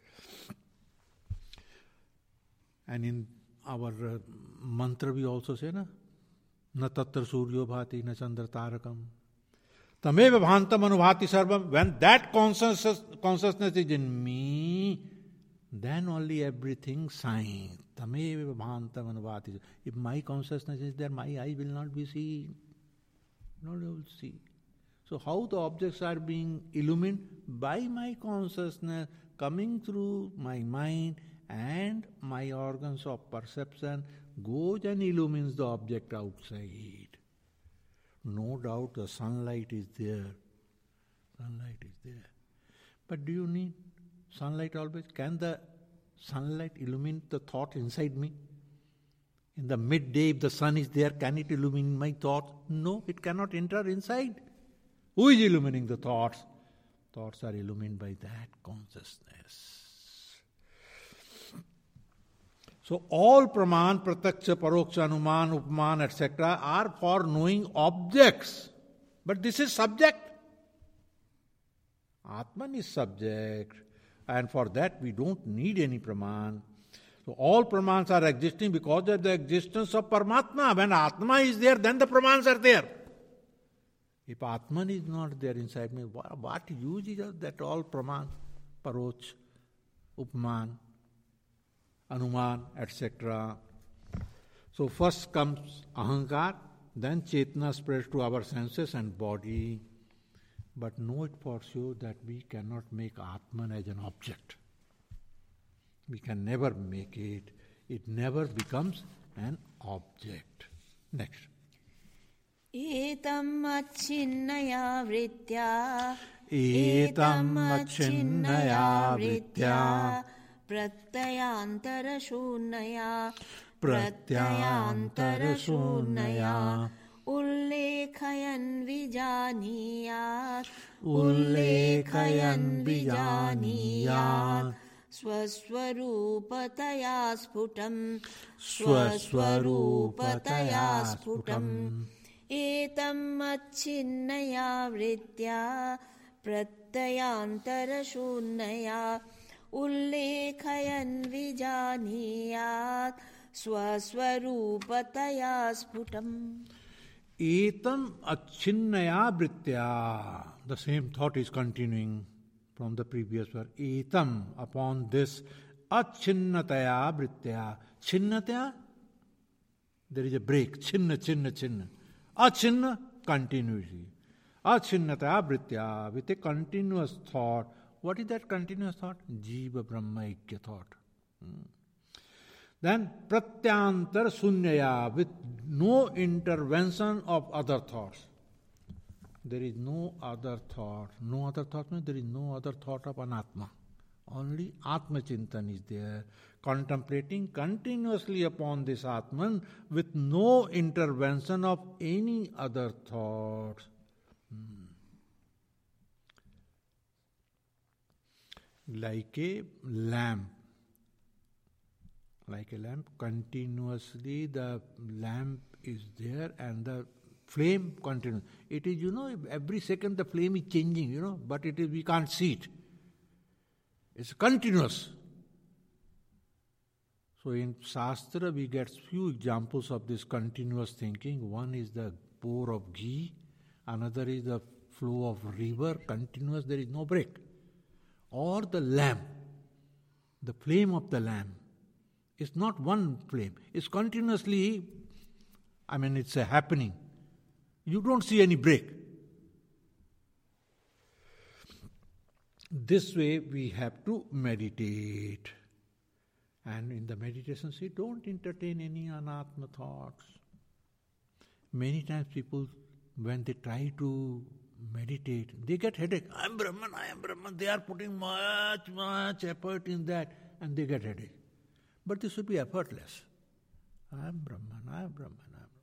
And in our mantra we also say, na tatra suryo bhati, na chandra tarakam. Tameva bhantam anubhati sarvam. When that consciousness is in me, then only everything shines. Tameva bhantam anubhati. If my consciousness is there, my eye will not be seen. No one will see. So how the objects are being illumined? By my consciousness coming through my mind, and my organs of perception goes and illumines the object outside. No doubt the sunlight is there. Sunlight is there. But do you need sunlight always? Can the sunlight illumine the thought inside me? In the midday, if the sun is there, can it illumine my thoughts? No, it cannot enter inside. Who is illumining the thoughts? Thoughts are illumined by that consciousness. So all praman, pratyaksha, paroksha, anuman, upaman, etc. are for knowing objects. But this is subject. Atman is subject. And for that we don't need any praman. So all pramans are existing because of the existence of Paramatma. When Atma is there, then the pramans are there. If Atman is not there inside me, what use is that all praman, paroch, upaman, anuman, etc. So first comes ahankar, then chetna spreads to our senses and body. But know it for sure that we cannot make Atman as an object. We can never make it. It never becomes an object. Next. Etam acchinnaya vrittya Etam acchinnaya vrittya pratyantara shunaya ullekhayan vijaniyat swaswarupataya sputam etam acchinnaya vrittya pratyantara shunaya ullekhayan vijaniyat swaswarupataya sputam. Etam acchinnaya vrittya. The same thought is continuing from the previous verse. Etam, upon this, acchinnataya vrittya. Chinnataya, there is a break. Chinna. Achinna, continuity. Acchinnataya vrittya, with a continuous thought. What is that continuous thought? Jiva Brahma Ikya thought. Then pratyantar sunyaya, with no intervention of other thoughts. There is no other thought. No other thought means there is no other thought of anatma. Only Atma Chintan is there, contemplating continuously upon this Atman with no intervention of any other thoughts. Like a lamp. Continuously the lamp is there and the flame continues. It is, every second the flame is changing, but we can't see it. It's continuous. So in Shastra we get few examples of this continuous thinking. One is the pour of ghee, another is the flow of river, continuous, there is no break. Or the lamp, the flame of the lamp. It's not one flame. It's continuously, it's a happening. You don't see any break. This way we have to meditate. And in the meditation, say, don't entertain any anatma thoughts. Many times people, when they try to meditate, they get headache. I am Brahman, I am Brahman. They are putting much effort in that, and they get headache. But this should be effortless. I am Brahman, I am Brahman, I am Brahman.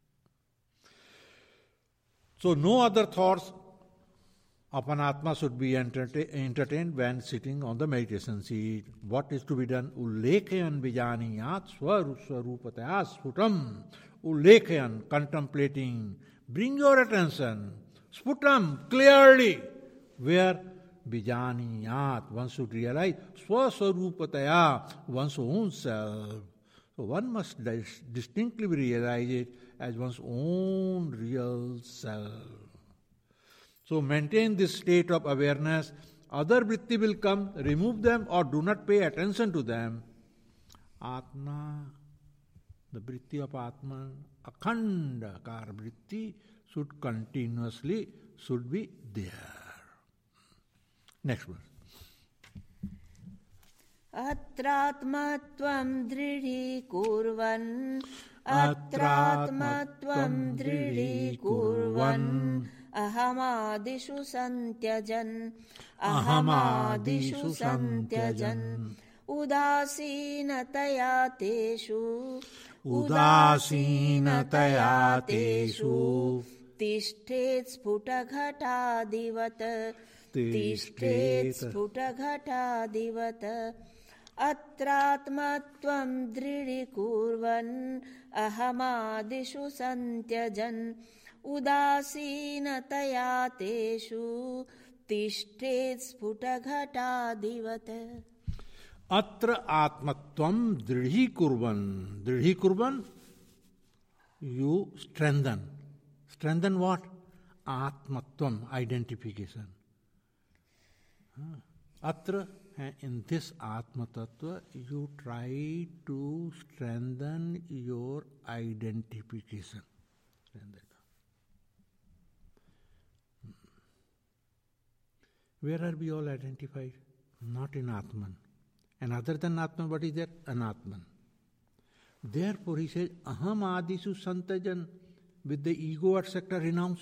So no other thoughts of anatma should be entertained when sitting on the meditation seat. What is to be done? Ullekhayan vijaniyat swarupataya sputam. Ullekhayan, contemplating. Bring your attention, sputam, clearly, where vijaniyat, one should realize, swaswarupataya, one's own self. So one must distinctly realize it as one's own real self. So maintain this state of awareness. Other vritti will come, remove them or do not pay attention to them. Atma, the vritti of Atman, akhanda kar vritti should continuously be there. Next verse. Atratmatvam dridhikurvan Atratmatvam dridhikurvan Ahamadishu santyajan Ahamadishu santyajan Udasinataya teshu Udasinataya teshu Tishthet sputaghatadivat Tishthet sputaghatadivat Atratmatvam dridhikurvan Ahamadishu santyajan Udasinataya teshu Tishthet sputaghatadivat. Atra atmatvam dridhikurvan. Dridhikurvan, you strengthen. Strengthen what? Atmatvam, identification. Atra, in this Atma Tattva, you try to strengthen your identification. Where are we all identified? Not in Atman. And other than Atman, what is there? Anatman. Therefore, he says, Aham Adisu Santajan, with the ego, etc., renounce.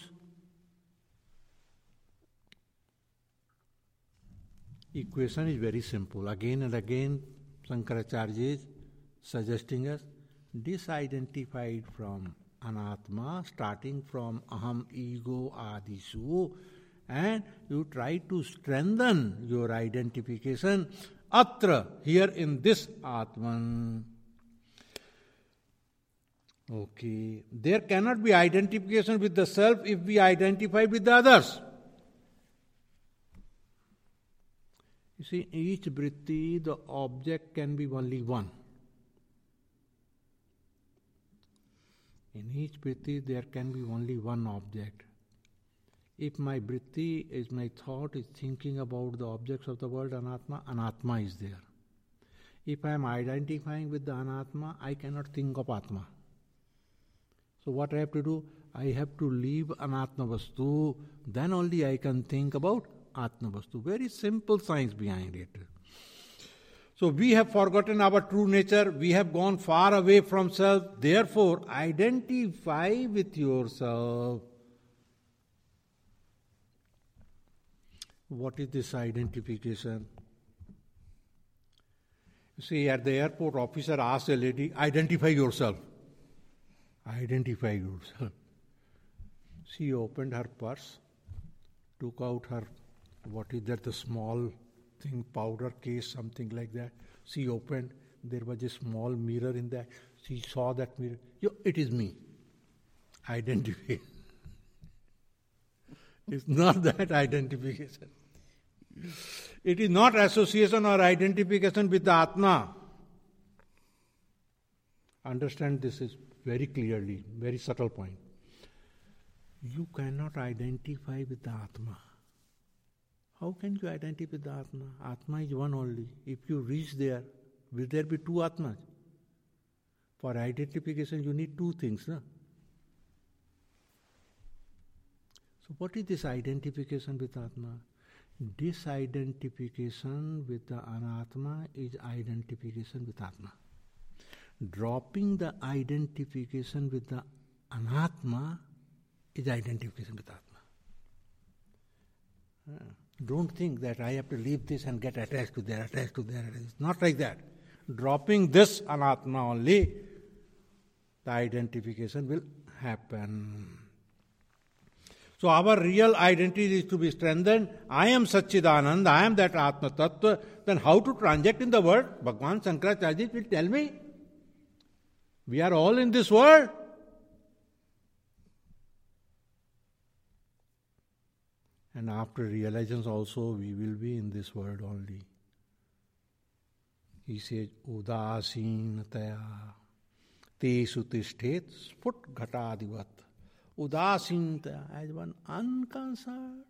Equation is very simple. Again and again, Shankaracharya is suggesting us, disidentified from Anatma, starting from Aham, ego, Adisu, and you try to strengthen your identification. Atra, here in this Atman. Okay. There cannot be identification with the self if we identify with the others. You see, each vritti, the object can be only one. In each vritti, there can be only one object. If my vritti is, my thought is thinking about the objects of the world, Anatma is there. If I am identifying with the Anatma, I cannot think of Atma. So what I have to do? I have to leave Anatma Vastu, then only I can think about Atma Vastu. Very simple science behind it. So we have forgotten our true nature, we have gone far away from self, therefore identify with yourself. What is this identification? You see, at the airport, officer asks a lady, identify yourself. Identify yourself. She opened her purse, took out her, what is that, the small thing, powder case, something like that. She opened, there was a small mirror in that. She saw that mirror. It is me. Identify. It's not that identification. It is not association or identification with the Atma. Understand this is very clearly, very subtle point. You cannot identify with the Atma. How can you identify with the Atma? Atma is one only. If you reach there, will there be two Atmas? For identification, you need two things. No? So what is this identification with Atma? Disidentification with the anatma is identification with Atma. Dropping the identification with the anatma is identification with Atma. Don't think that I have to leave this and get attached to there. It's not like that. Dropping this anatma only, the identification will happen. So our real identity is to be strengthened. I am Satchidanand, I am that Atma Tattva. Then how to transact in the world? Bhagwan Shankaracharya will tell me. We are all in this world. And after realization also, we will be in this world only. He says, Udasinataya tesu tishtet sput ghatadivat. Udasinataya, as one unconcerned.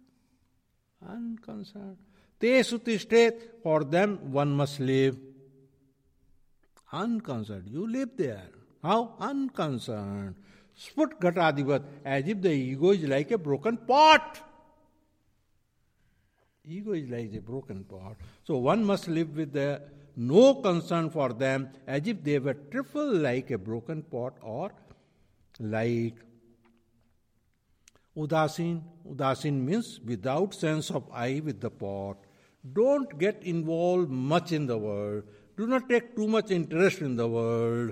Tesu tishtet, for them one must live. Unconcerned. You live there. How? Unconcerned. Sput ghatadivat, as if the ego is like a broken pot. Ego is like a broken pot. So one must live with no concern for them, as if they were trifle like a broken pot or like udasin. Udasin means without sense of I with the pot. Don't get involved much in the world. Do not take too much interest in the world.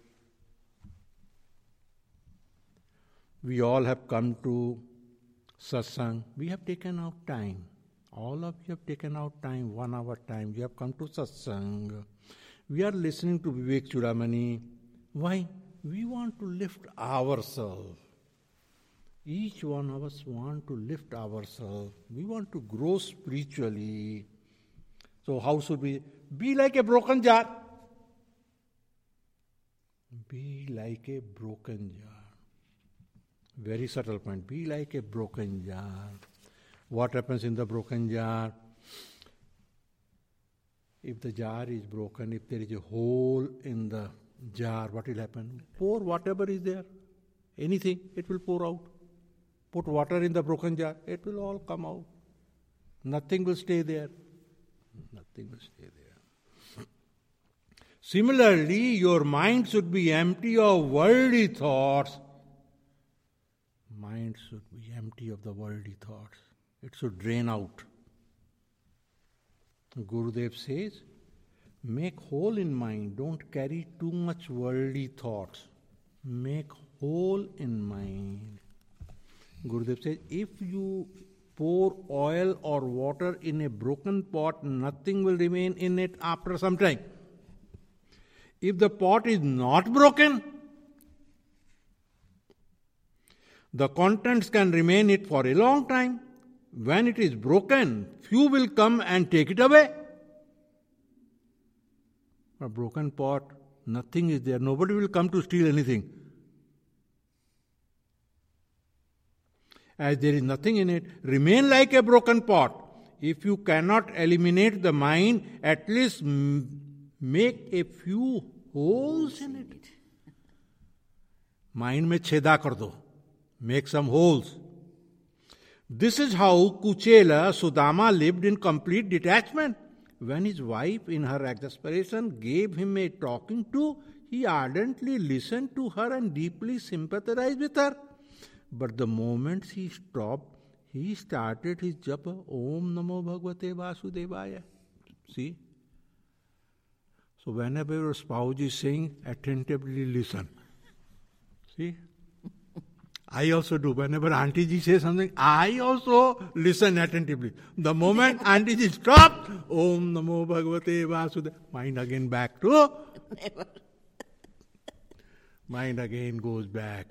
We all have come to satsang. We have taken out time. All of you have taken out time, 1 hour time. You have come to satsang. We are listening to Vivek Chudamani. Why? We want to lift ourselves. Each one of us want to lift ourselves. We want to grow spiritually. So how should we? Be like a broken jar. Be like a broken jar. Very subtle point. Be like a broken jar. What happens in the broken jar? If the jar is broken, if there is a hole in the jar, what will happen? Pour whatever is there. Anything, it will pour out. Put water in the broken jar, it will all come out. Nothing will stay there. Nothing will stay there. Similarly, your mind should be empty of worldly thoughts. Mind should be empty of the worldly thoughts. It should drain out. Gurudev says, make whole in mind. Don't carry too much worldly thoughts. Make whole in mind. Gurudev says, if you pour oil or water in a broken pot, nothing will remain in it after some time. If the pot is not broken, the contents can remain in it for a long time. When it is broken, few will come and take it away. A broken pot, nothing is there. Nobody will come to steal anything. As there is nothing in it, remain like a broken pot. If you cannot eliminate the mind, at least make a few holes in it. Mind mein cheda kar do. Make some holes. This is how Kuchela Sudama lived in complete detachment. When his wife, in her exasperation, gave him a talking to, he ardently listened to her and deeply sympathized with her. But the moment she stopped, he started his japa, Om Namo Bhagavate Vasudevaya. See? So whenever your spouse is saying, attentively listen. See? I also do. Whenever Auntie Ji says something, I also listen attentively. The moment Auntie Ji stops, Om Namo Bhagavate Vasudevaya, mind again back to... Never. Mind again goes back.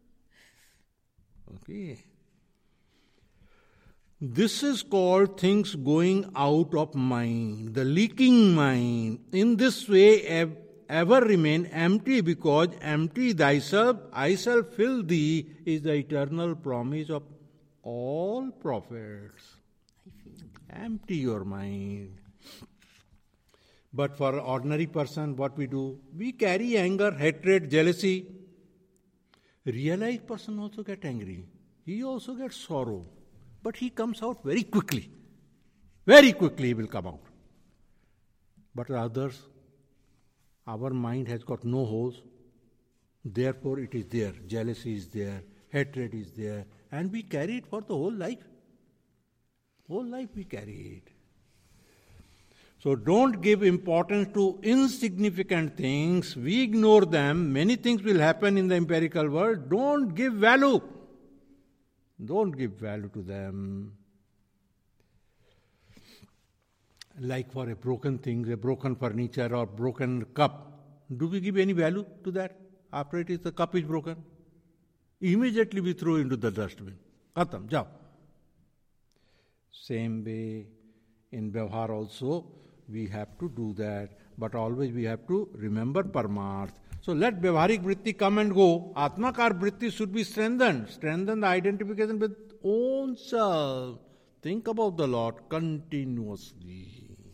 Okay. This is called things going out of mind, the leaking mind. In this way, ever remain empty, because empty thyself, I shall fill thee, is the eternal promise of all prophets. Empty your mind. But for an ordinary person, what we do? We carry anger, hatred, jealousy. Realized person also get angry. He also gets sorrow. But he comes out very quickly. Very quickly it will come out. But others, our mind has got no holes. Therefore it is there. Jealousy is there. Hatred is there. And we carry it for the whole life. Whole life we carry it. So don't give importance to insignificant things. We ignore them. Many things will happen in the empirical world. Don't give value. Don't give value to them. Like for a broken thing, a broken furniture or broken cup. Do we give any value to that? After the cup is broken, immediately we throw into the dustbin. Khatam, jao. Same way in Vyavhar also, we have to do that. But always we have to remember Paramarth. So let Vyavharik Vritti come and go. Atmakar Vritti should be strengthened. Strengthen the identification with own self. Think about the Lord continuously.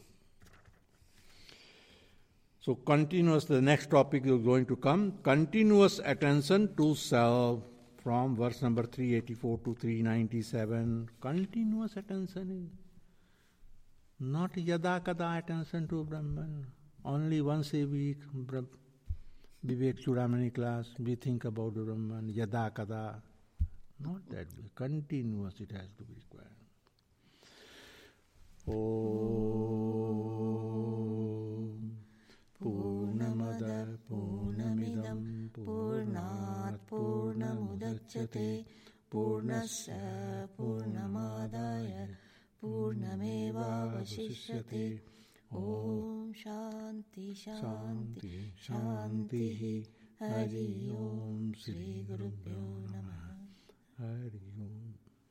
So continuous, the next topic is going to come. Continuous attention to self. From verse number 384 to 397. Continuous attention is not yada kada attention to Brahman. Only once a week, Vivek Chudamani class, we think about Brahman, yada kada. Not that way. Continuous it has to be required. Om Purnamada Purnamidam Purnat Purnamudachyate Purnasya Purnamadaya Purnameva Vasishyate. Om Shanti Shanti Shanti. Hari Om Shri Gurubhyo Namah. Hari Om.